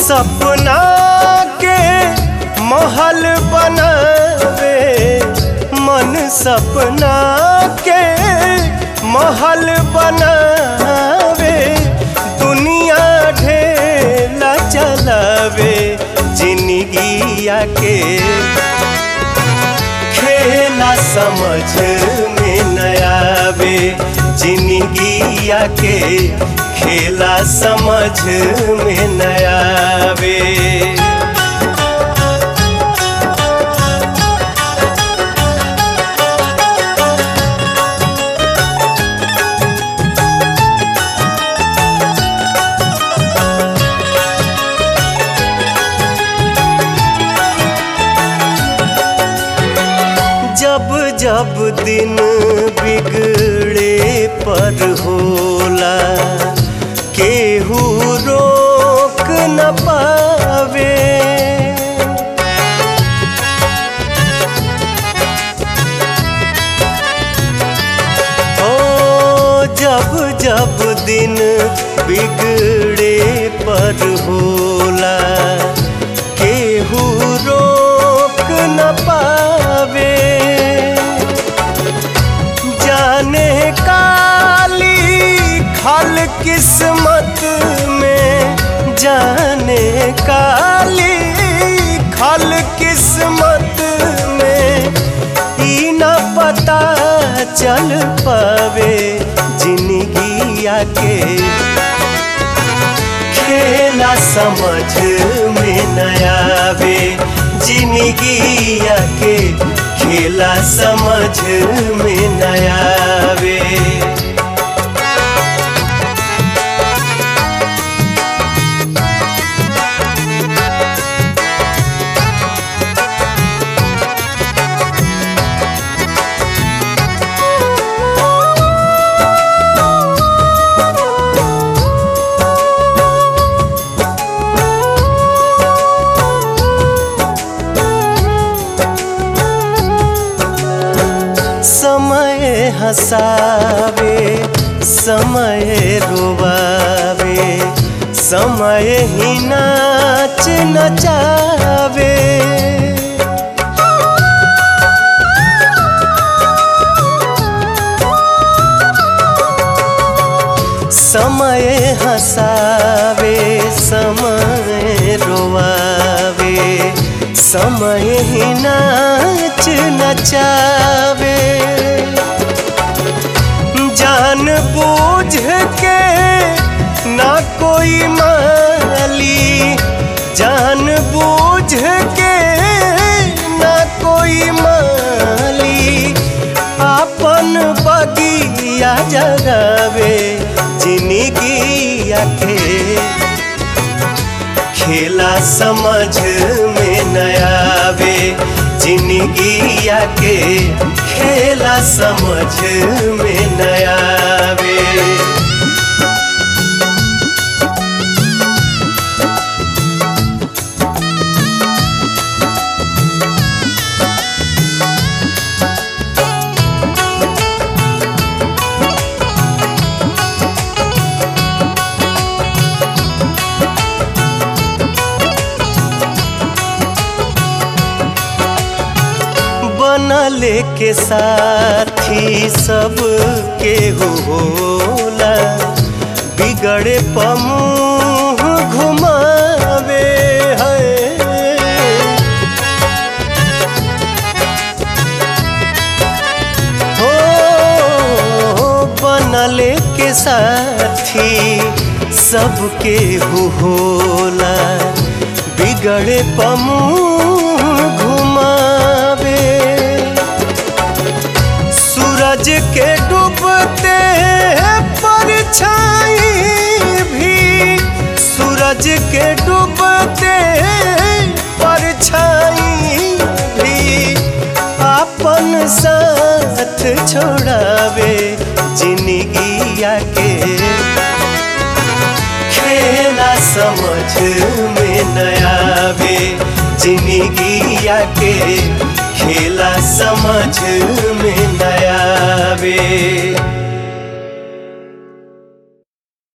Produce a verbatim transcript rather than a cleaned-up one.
सपना के महल बनावे मन, सपना के महल बनावे, दुनिया ढेला चलावे, जिंदगिया के खेला समझ में न आवे, जिंदगिया के खेला समझ में न आवे। जब जब दिन बिगड़े पर होला, केहू रोक न पावे। ओ जब जब दिन बिगड़े पर होला, केहू रोक न पावे। जाने काली खल किस्मत में, जाने काली खल किस्मत में, ई न पता चल पावे, जिंदगिया के खेला समझ में न आवे, जिंदगिया के खेला समझ में न आवे। समय हंसावे, समय रोवावे, समय ही नाच नचावे। समय हंसावे, समय रोवावे, समय ही नाच नचावे। जान बूझ के ना कोई माली, जान बूझ के ना कोई माली, आपन बगिया जगावे, जिंदगिया के खेला समझ में न आवे, जिंदगिया के खेला समझ में न आवे। बनले के साथी सब केहू होला, बिगड़े पमुँह घुमावे है। हो बनले के साथी सब केहू होला, बिगड़े पमुँह घुमावे। सूरज के डूबते परछाई भी, सूरज के डूबते परछाई भी, आपन साथ छोड़ावे, जिंदगिया के खेला समझ में न आवे, जिंदगिया के खेला समझ में